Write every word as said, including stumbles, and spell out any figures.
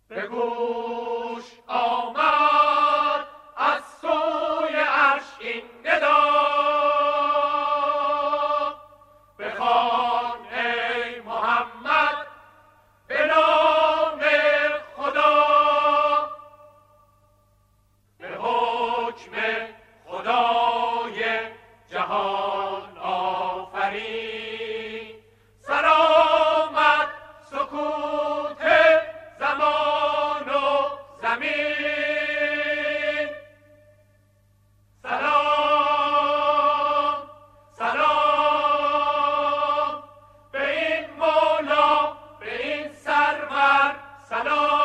به گوش آمد از سوی عرش این ندا، بخوان ای محمد به نام خدا، به حکم خدای جهان آفرین. سلامت سکوت زمان و زمین، سلام سلام به این مولا، به این سرور، سلام